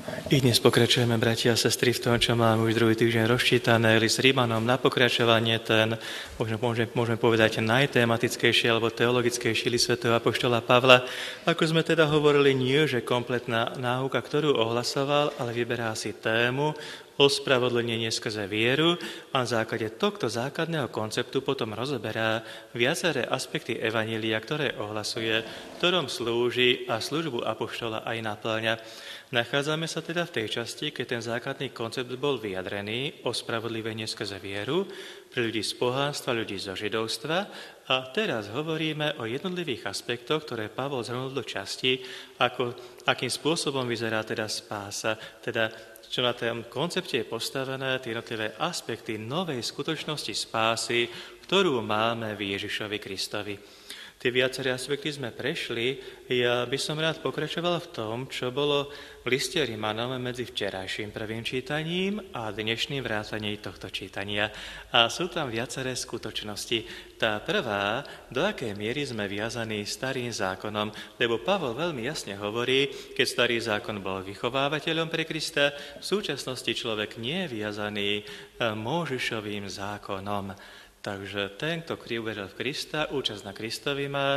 I dnes pokračujeme, bratia a sestry, v tom, čo máme už druhý týždeň rozčítané, list Rímanom na pokračovanie, ten, môžeme povedať, najtematickejší alebo teologickejší list svätého apoštola Pavla. Ako sme teda hovorili, nie že kompletná náuka, ktorú ohlasoval, ale vyberá si tému ospravedlnenie skrze vieru a na základe tohto základného konceptu potom rozoberá viaceré aspekty evanjelia, ktoré ohlasuje, ktorom slúži a službu apoštola aj naplňa. Nachádzame sa teda v tej časti, keď ten základný koncept bol vyjadrený, ospravedlivenie skrze vieru pre ľudí z pohánstva, ľudí zo židovstva, a teraz hovoríme o jednotlivých aspektoch, ktoré Pavol zhrnul do časti, akým spôsobom vyzerá teda spása, teda čo na tom koncepte je postavené, tie jednotlivé aspekty novej skutočnosti spásy, ktorú máme v Ježišovi Kristovi. Tie viaceré aspekty sme prešli, ja by som rád pokračoval v tom, čo bolo v liste Rimanom medzi včerajším prvým čítaním a dnešným vrátaním tohto čítania. A sú tam viaceré skutočnosti. Tá prvá, do akej miery sme viazaní starým zákonom, lebo Pavol veľmi jasne hovorí, keď starý zákon bol vychovávateľom pre Krista, v súčasnosti človek nie je viazaný Mojžišovým zákonom. Takže ten, kto uveril v Krista, účasť na Kristovi má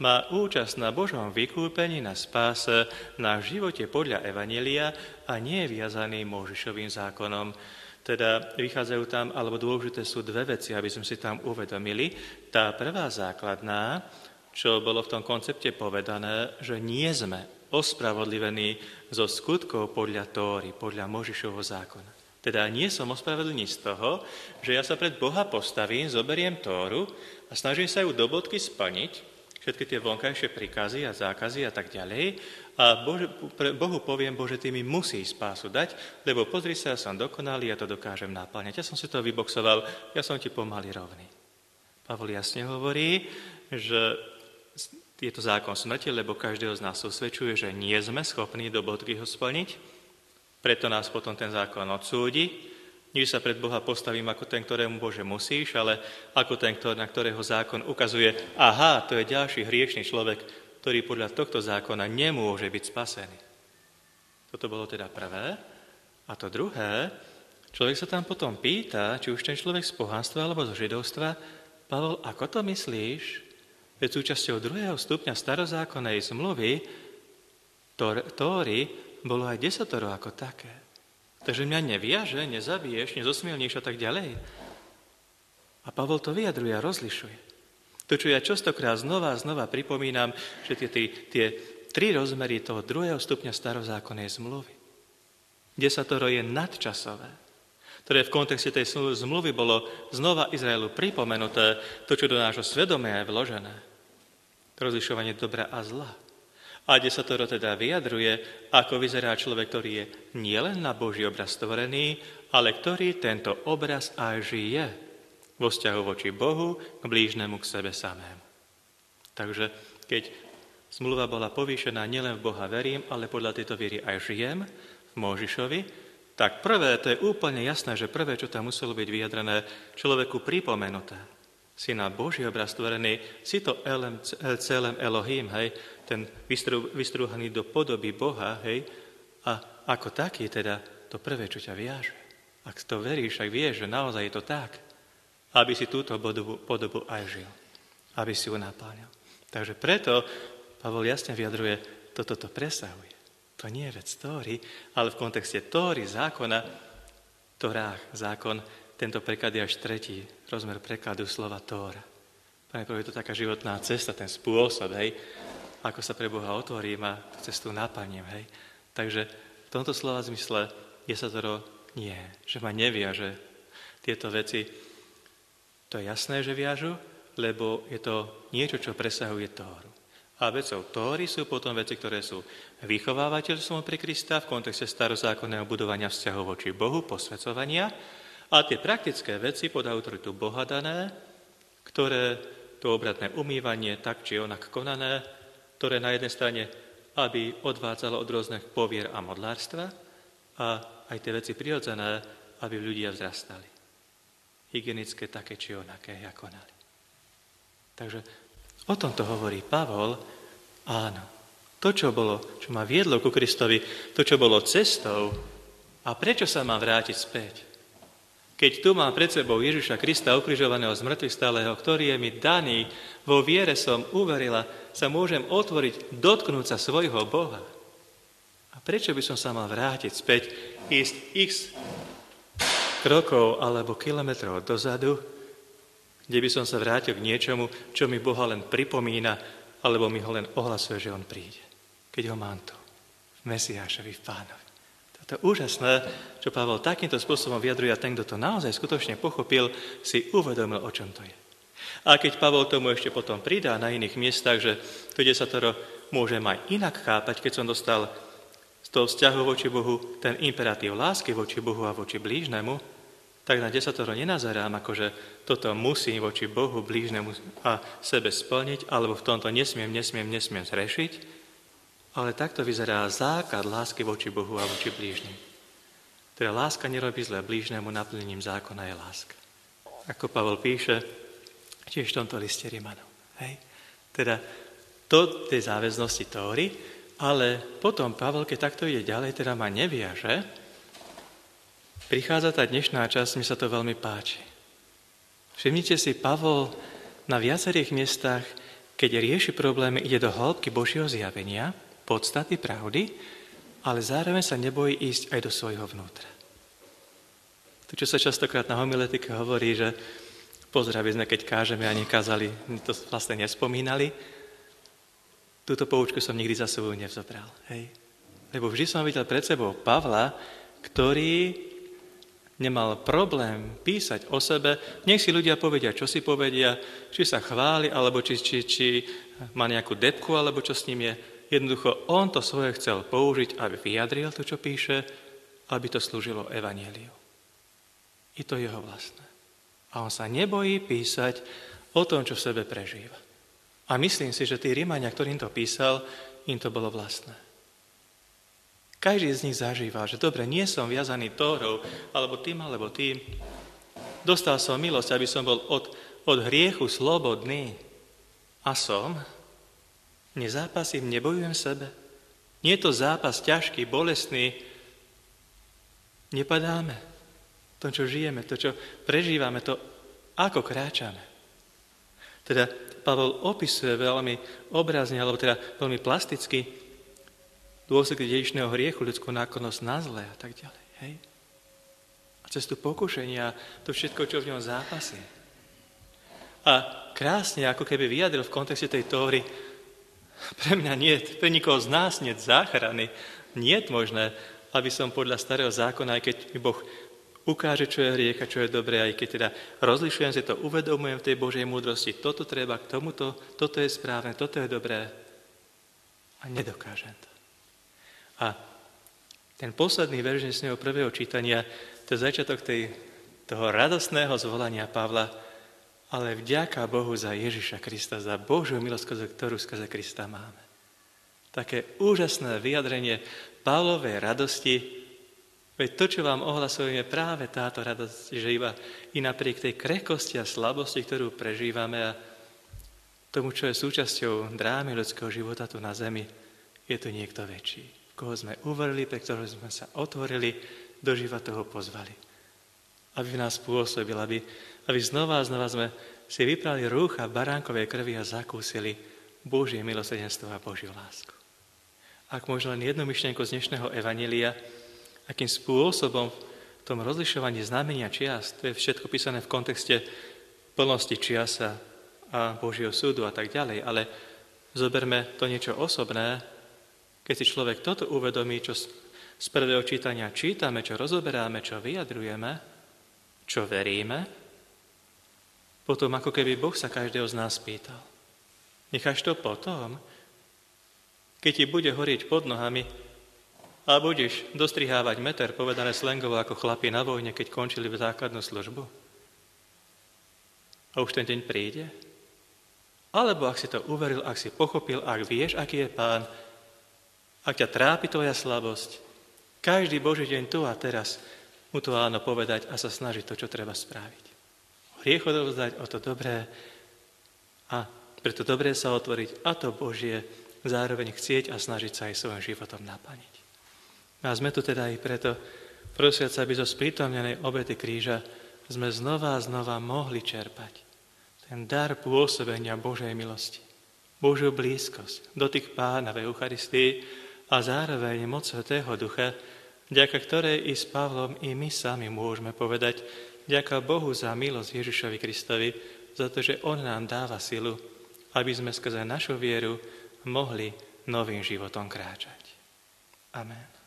účasť na Božom vykúpení, na spáse, na živote podľa evanjelia a nie je viazaný Mojžišovým zákonom. Teda vychádzajú tam, alebo dôležité sú dve veci, aby sme si tam uvedomili. Tá prvá základná, čo bolo v tom koncepte povedané, že nie sme ospravodlivení zo skutkov podľa Tóry, podľa Mojžišovho zákona. Teda nie som ospravedlný z toho, že ja sa pred Boha postavím, zoberiem Tóru a snažím sa ju do bodky splniť, všetky tie vonkajšie príkazy a zákazy a tak ďalej, a Bohu poviem, Bože, ty mi musíš spásu dať, lebo pozri sa, ja som dokonalý, ja to dokážem naplňať. Ja som si to vyboxoval, ja som ti pomaly rovný. Pavol jasne hovorí, že je to zákon smrti, lebo každého z nás usvedčuje, že nie sme schopní do bodky ho splniť. Preto nás potom ten zákon odsúdi. Nie sa pred Boha postavím ako ten, ktorému Bože musíš, ale ako ten, na ktorého zákon ukazuje, aha, to je ďalší hriešný človek, ktorý podľa tohto zákona nemôže byť spasený. Toto bolo teda prvé. A to druhé, človek sa tam potom pýta, či už ten človek z pohánstva alebo zo židovstva, Pavol, ako to myslíš? Veď súčasťou druhého stupňa starozákonnej zmluvy Tóry bolo aj desatoro ako také. Takže mňa neviaže, nezabiješ, nezosmielníš a tak ďalej. A Pavol to vyjadruje a rozlišuje. To, čo ja častokrát znova pripomínam, že tie tri rozmery toho druhého stupňa starozákonnej zmluvy. Desatoro je nadčasové, ktoré v kontexte tej zmluvy bolo znova Izraelu pripomenuté, to, čo do nášho svedomia je vložené. Rozlišovanie dobra a zla. A desatoro teda vyjadruje, ako vyzerá človek, ktorý je nielen na Boží obraz stvorený, ale ktorý tento obraz aj žije vo vzťahu voči Bohu, k blížnemu, k sebe samému. Takže keď zmluva bola povýšená, nielen v Boha verím, ale podľa tejto viery aj žijem v Mojžišovi, tak prvé, to je úplne jasné, že prvé, čo tam muselo byť vyjadrené, človeku pripomenuté. Si na Boží obraz stvorený, si to celém Elohim, hej, ten vystrúhaný do podoby Boha, hej, a ako taký teda to prvé, čo ťa viaže. Ak to veríš, ak vieš, že naozaj je to tak, aby si túto podobu aj žil, aby si ju naplňal. Takže preto Pavol jasne vyjadruje, toto to presahuje. To nie je vec Tóry, ale v kontexte Tóry, zákona, Torách, zákon, tento preklad je až tretí rozmer prekladu slova Tóra. Najprv je to taká životná cesta, ten spôsob, hej, ako sa pre Boha otvorím a cestu naplním, hej. Takže v tomto slova zmysle desatoro nie, že ma neviaže tieto veci. To je jasné, že viažu, lebo je to niečo, čo presahuje Tóru. A vecou Tóry sú potom veci, ktoré sú vychovávateľstvom pre Krista v kontexte starozákonného budovania vzťahov voči Bohu, posväcovania, a tie praktické veci pod autoritu Boha dané, ktoré to obratné umývanie tak či onak konané, ktoré na jednej strane, aby odvádzalo od rôznych povier a modlárstva, a aj tie veci prirodzené, aby ľudia vzrastali. Hygienické také či onaké a konali. Takže o tomto hovorí Pavol, áno, To, čo ma viedlo ku Kristovi, to, čo bolo cestou, a prečo sa mám vrátiť späť? Keď tu mám pred sebou Ježiša Krista ukrižovaného z mŕtvych stáleho, ktorý je mi daný, vo viere som uverila, sa môžem otvoriť, dotknúť sa svojho Boha. A prečo by som sa mal vrátiť späť, ísť x krokov alebo kilometrov dozadu, kde by som sa vrátil k niečomu, čo mi Boha len pripomína, alebo mi ho len ohlasuje, že on príde. Keď ho mám tu, v Mesiášovi, v Pánovi. Toto je úžasné, čo Pavol takýmto spôsobom vyjadruje a ten, kto to naozaj skutočne pochopil, si uvedomil, o čom to je. A keď Pavol tomu ešte potom pridá na iných miestach, že to desatoro môžem aj inak chápať, keď som dostal z toho vzťahu voči Bohu ten imperatív lásky voči Bohu a voči blížnemu, tak na desatoro nenazerám, akože toto musím voči Bohu, blížnemu a sebe splniť, alebo v tomto nesmiem zrešiť, ale takto vyzerá základ lásky voči Bohu a voči blížnym. Teda láska nerobí zle blížnemu, naplnením zákona je láska. Ako Pavol píše, tiež v tomto liste Rimanom. Hej? Teda to tej záväznosti Tóry, ale potom Pavol, keď takto ide ďalej, teda ma neviaže, prichádza tá dnešná časť, mi sa to veľmi páči. Všimnite si, Pavol na viacerých miestach, keď rieši problémy, ide do hĺbky Božieho zjavenia, podstaty pravdy, ale zároveň sa nebojí ísť aj do svojho vnútra. To, čo sa častokrát na homiletike hovorí, že pozdraví sme, keď kážeme a nekázali, to vlastne nespomínali, túto poučku som nikdy za sebou nevzobral. Hej? Lebo vždy som videl pred sebou Pavla, ktorý nemal problém písať o sebe, nech si ľudia povedia, čo si povedia, či sa chváli, alebo či má nejakú depku, alebo čo s ním je. Jednoducho, on to svoje chcel použiť, aby vyjadril to, čo píše, aby to slúžilo evanjeliu. Je to jeho vlastné. A on sa nebojí písať o tom, čo v sebe prežíva. A myslím si, že tí Rimania, ktorým to písal, im to bolo vlastné. Každý z nich zažíval, že dobre, nie som viazaný Tórou, alebo tým. Dostal som milosť, aby som bol od hriechu slobodný. A som... Nezápasím, nebojujem sebe. Nie je to zápas ťažký, bolestný. Nepadáme. To, čo žijeme, to, čo prežívame, to, ako kráčame. Teda Pavol opisuje veľmi obrazne, alebo teda veľmi plasticky dôsledky dedičného hriechu, ľudskú náklonnosť na zlé a tak ďalej. Hej? A cestu pokušenia, to všetko, čo v ňom zápasí. A krásne, ako keby vyjadril v kontexte tej Tóry, pre mňa niet, pre nikoho z nás niet záchrany. Niet možné, aby som podľa starého zákona, aj keď mi Boh ukáže, čo je hriech a čo je dobré, aj keď teda rozlišujem si to, uvedomujem v tej Božej múdrosti, toto treba k tomuto, toto je správne, toto je dobré a nedokážem to. A ten posledný verš dnesného prvého čítania, to je začiatok toho radostného zvolania Pavla, ale vďaka Bohu za Ježiša Krista, za Božiu milosť, ktorú skrze Krista máme. Také úžasné vyjadrenie Pavlovej radosti, veď to, čo vám ohlasujem, je práve táto radosť, že iba i napriek tej krehkosti a slabosti, ktorú prežívame a tomu, čo je súčasťou drámy ľudského života tu na zemi, je tu niekto väčší, koho sme uverili, pre ktorého sme sa otvorili, do života ho pozvali. Aby v nás pôsobil, aby znova a znova sme si vyprali rúcha baránkovej krvi a zakúsili Božie milosrdenstvo a Božiu lásku. Ak možno len jednu myšlienku z dnešného evanjelia, akým spôsobom v tom rozlišovaní znamenia čias, to je všetko písané v kontexte plnosti čiasa a Božieho súdu a tak ďalej, ale zoberme to niečo osobné, keď si človek toto uvedomí, čo z prvého čítania čítame, čo rozoberáme, čo vyjadrujeme, čo veríme, potom ako keby Boh sa každého z nás pýtal. Necháš to potom, keď ti bude horieť pod nohami a budeš dostrihávať meter, povedané slangovo ako chlapi na vojne, keď končili v základnú službu? A už ten deň príde? Alebo ak si to uveril, ak si pochopil, ak vieš, aký je Pán, ak ťa trápi tvoja slabosť, každý Boží deň tu a teraz mu to áno povedať a sa snažiť to, čo treba spraviť. Hriech odovzdať o to dobré a preto dobré sa otvoriť a to Božie zároveň chcieť a snažiť sa aj svojím životom naplniť. A sme tu teda aj preto, prosiac, aby zo sprítomnenej obety kríža sme znova a znova mohli čerpať ten dar pôsobenia Božej milosti, Božiu blízkosť, dotyk Pána v Eucharistii a zároveň moc Svätého Ducha, vďaka ktorej i s Pavlom, i my sami môžeme povedať, ďaká Bohu za milosť Ježišovi Kristovi, za to, že On nám dáva silu, aby sme skrze našu vieru mohli novým životom kráčať. Amen.